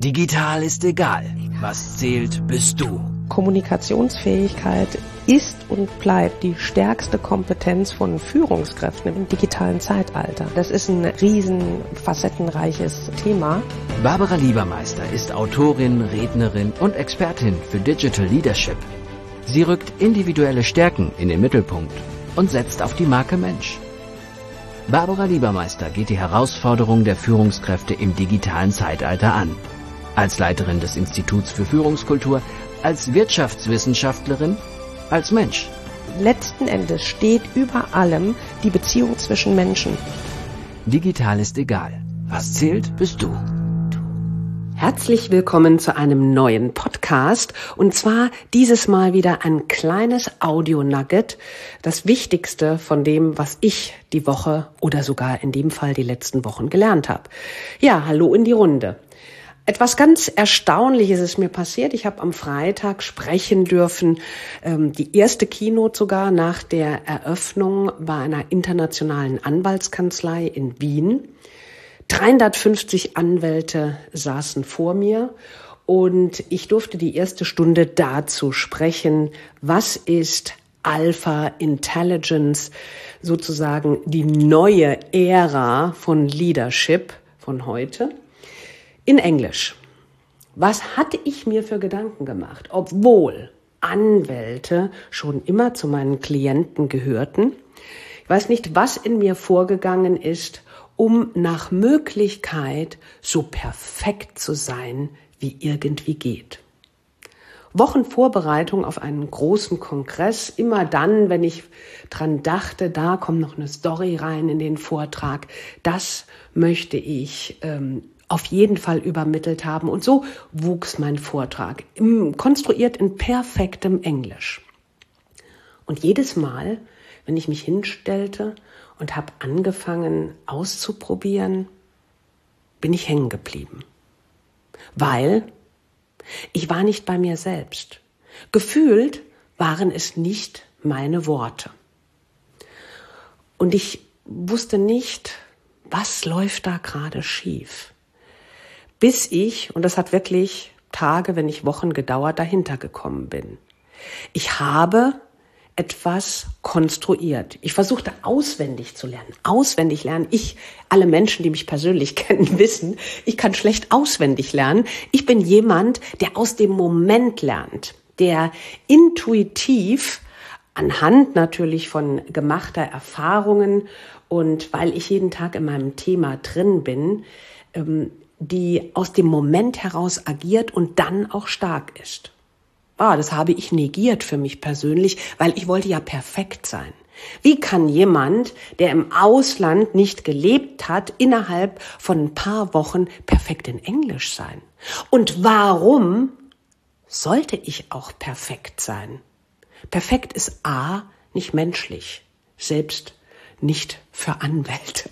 Digital ist egal. Was zählt, bist du. Kommunikationsfähigkeit ist und bleibt die stärkste Kompetenz von Führungskräften im digitalen Zeitalter. Das ist ein riesen facettenreiches Thema. Barbara Liebermeister ist Autorin, Rednerin und Expertin für Digital Leadership. Sie rückt individuelle Stärken in den Mittelpunkt und setzt auf die Marke Mensch. Barbara Liebermeister geht die Herausforderung der Führungskräfte im digitalen Zeitalter an. Als Leiterin des Instituts für Führungskultur, als Wirtschaftswissenschaftlerin, als Mensch. Letzten Endes steht über allem die Beziehung zwischen Menschen. Digital ist egal. Was zählt, bist du. Herzlich willkommen zu einem neuen Podcast und zwar dieses Mal wieder ein kleines Audio-Nugget, das Wichtigste von dem, was ich die Woche oder sogar in dem Fall die letzten Wochen gelernt habe. Ja, hallo in die Runde. Etwas ganz Erstaunliches ist mir passiert. Ich habe am Freitag sprechen dürfen, die erste Keynote sogar nach der Eröffnung bei einer internationalen Anwaltskanzlei in Wien. 350 Anwälte saßen vor mir und ich durfte die erste Stunde dazu sprechen, was ist Alpha Intelligence, sozusagen die neue Ära von Leadership von heute. In Englisch. Was hatte ich mir für Gedanken gemacht, obwohl Anwälte schon immer zu meinen Klienten gehörten? Ich weiß nicht, was in mir vorgegangen ist, um nach Möglichkeit so perfekt zu sein, wie irgendwie geht. Wochen Vorbereitung auf einen großen Kongress, immer dann, wenn ich dran dachte, da kommt noch eine Story rein in den Vortrag, das möchte ich auf jeden Fall übermittelt haben. Und so wuchs mein Vortrag, konstruiert in perfektem Englisch. Und jedes Mal, wenn ich mich hinstellte und habe angefangen auszuprobieren, bin ich hängen geblieben. Weil ich war nicht bei mir selbst. Gefühlt waren es nicht meine Worte. Und ich wusste nicht, was läuft da gerade schief. Bis ich, und das hat wirklich Tage, wenn nicht Wochen gedauert, dahinter gekommen bin. Ich habe etwas konstruiert. Ich versuchte auswendig zu lernen. Auswendig lernen. Alle Menschen, die mich persönlich kennen, wissen, ich kann schlecht auswendig lernen. Ich bin jemand, der aus dem Moment lernt, der intuitiv anhand natürlich von gemachter Erfahrungen und weil ich jeden Tag in meinem Thema drin bin, die aus dem Moment heraus agiert und dann auch stark ist. Das habe ich negiert für mich persönlich, weil ich wollte ja perfekt sein. Wie kann jemand, der im Ausland nicht gelebt hat, innerhalb von ein paar Wochen perfekt in Englisch sein? Und warum sollte ich auch perfekt sein? Perfekt ist A, nicht menschlich, selbst nicht für Anwälte.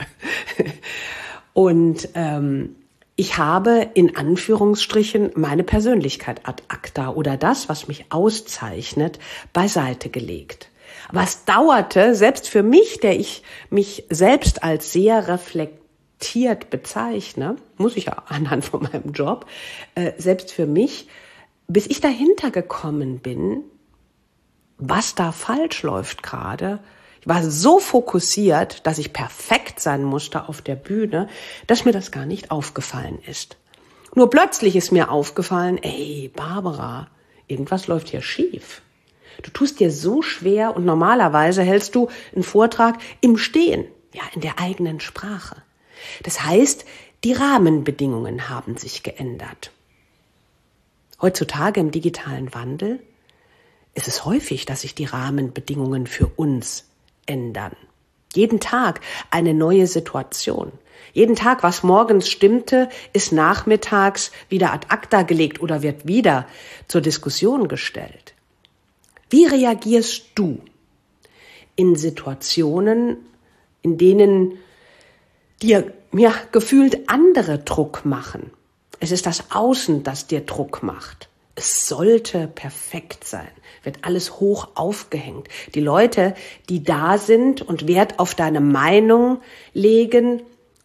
Und ich habe in Anführungsstrichen meine Persönlichkeit ad acta oder das, was mich auszeichnet, beiseite gelegt. Aber es dauerte, selbst für mich, der ich mich selbst als sehr reflektiert bezeichne, muss ich ja anhand von meinem Job, selbst für mich, bis ich dahinter gekommen bin, was da falsch läuft gerade. Ich war so fokussiert, dass ich perfekt sein musste auf der Bühne, dass mir das gar nicht aufgefallen ist. Nur plötzlich ist mir aufgefallen, ey, Barbara, irgendwas läuft hier schief. Du tust dir so schwer und normalerweise hältst du einen Vortrag im Stehen, ja, in der eigenen Sprache. Das heißt, die Rahmenbedingungen haben sich geändert. Heutzutage im digitalen Wandel ist es häufig, dass sich die Rahmenbedingungen für uns ändern. Jeden Tag eine neue Situation. Jeden Tag, was morgens stimmte, ist nachmittags wieder ad acta gelegt oder wird wieder zur Diskussion gestellt. Wie reagierst du in Situationen, in denen dir gefühlt andere Druck machen? Es ist das Außen, das dir Druck macht. Es sollte perfekt sein, wird alles hoch aufgehängt. Die Leute, die da sind und Wert auf deine Meinung legen,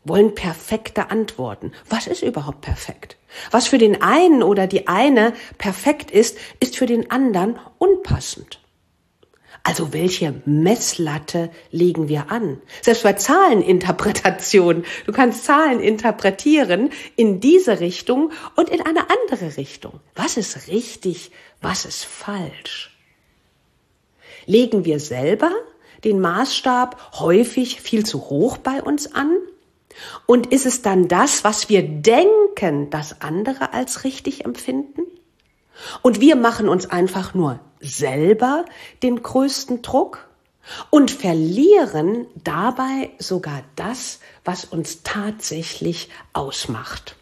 wollen perfekte Antworten. Was ist überhaupt perfekt? Was für den einen oder die eine perfekt ist, ist für den anderen unpassend. Also welche Messlatte legen wir an? Selbst bei Zahleninterpretation. Du kannst Zahlen interpretieren in diese Richtung und in eine andere Richtung. Was ist richtig? Was ist falsch? Legen wir selber den Maßstab häufig viel zu hoch bei uns an? Und ist es dann das, was wir denken, das andere als richtig empfinden? Und wir machen uns einfach nur selber den größten Druck und verlieren dabei sogar das, was uns tatsächlich ausmacht.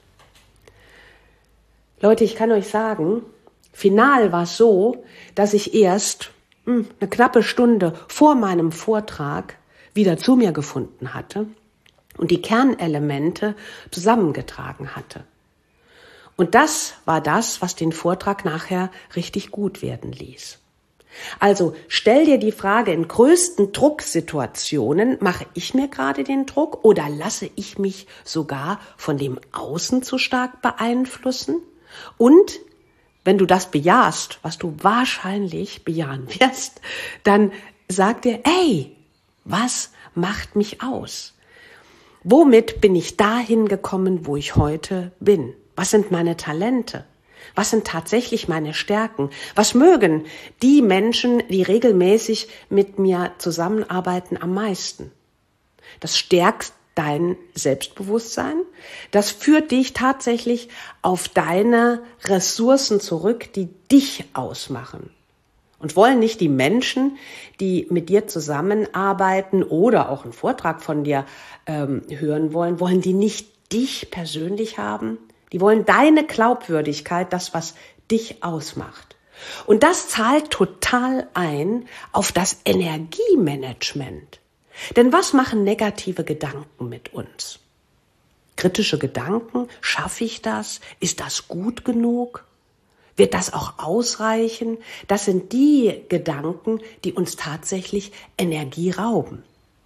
Leute, ich kann euch sagen, final war es so, dass ich erst eine knappe Stunde vor meinem Vortrag wieder zu mir gefunden hatte und die Kernelemente zusammengetragen hatte. Und das war das, was den Vortrag nachher richtig gut werden ließ. Also stell dir die Frage, in größten Drucksituationen, mache ich mir gerade den Druck oder lasse ich mich sogar von dem Außen zu stark beeinflussen? Und wenn du das bejahst, was du wahrscheinlich bejahen wirst, dann sag dir, ey, was macht mich aus? Womit bin ich dahin gekommen, wo ich heute bin? Was sind meine Talente? Was sind tatsächlich meine Stärken? Was mögen die Menschen, die regelmäßig mit mir zusammenarbeiten, am meisten? Das stärkt dein Selbstbewusstsein. Das führt dich tatsächlich auf deine Ressourcen zurück, die dich ausmachen. Und wollen nicht die Menschen, die mit dir zusammenarbeiten oder auch einen Vortrag von dir hören wollen die nicht dich persönlich haben? Die wollen deine Glaubwürdigkeit, das, was dich ausmacht. Und das zahlt total ein auf das Energiemanagement. Denn was machen negative Gedanken mit uns? Kritische Gedanken, schaffe ich das? Ist das gut genug? Wird das auch ausreichen? Das sind die Gedanken, die uns tatsächlich Energie rauben.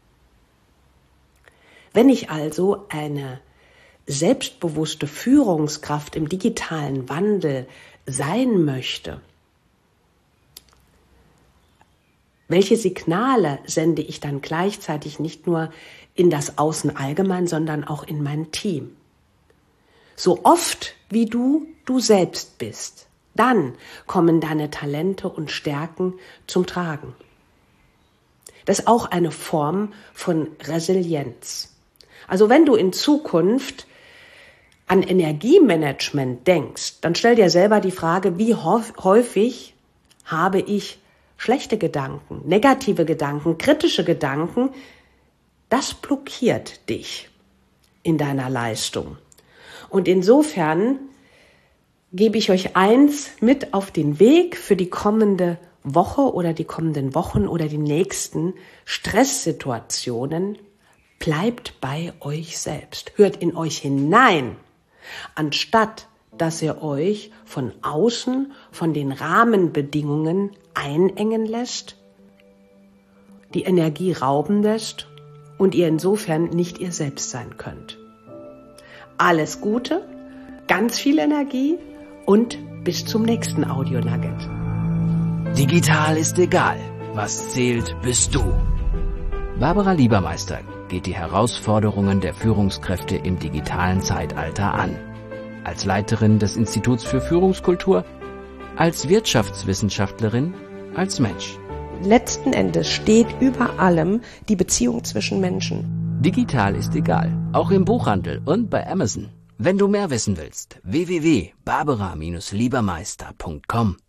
Wenn ich also eine selbstbewusste Führungskraft im digitalen Wandel sein möchte, welche Signale sende ich dann gleichzeitig nicht nur in das Außen allgemein, sondern auch in mein Team? So oft wie du selbst bist, dann kommen deine Talente und Stärken zum Tragen. Das ist auch eine Form von Resilienz. Also wenn du in Zukunft an Energiemanagement denkst, dann stell dir selber die Frage, wie häufig habe ich schlechte Gedanken, negative Gedanken, kritische Gedanken? Das blockiert dich in deiner Leistung. Und insofern gebe ich euch eins mit auf den Weg für die kommende Woche oder die kommenden Wochen oder die nächsten Stresssituationen. Bleibt bei euch selbst. Hört in euch hinein, anstatt dass ihr euch von außen, von den Rahmenbedingungen einengen lässt, die Energie rauben lässt und ihr insofern nicht ihr selbst sein könnt. Alles Gute, ganz viel Energie und bis zum nächsten Audio-Nugget. Digital ist egal. Was zählt, bist du. Barbara Liebermeister geht die Herausforderungen der Führungskräfte im digitalen Zeitalter an. Als Leiterin des Instituts für Führungskultur, als Wirtschaftswissenschaftlerin, als Mensch. Letzten Endes steht über allem die Beziehung zwischen Menschen. Digital ist egal, auch im Buchhandel und bei Amazon. Wenn du mehr wissen willst, www.barbara-liebermeister.com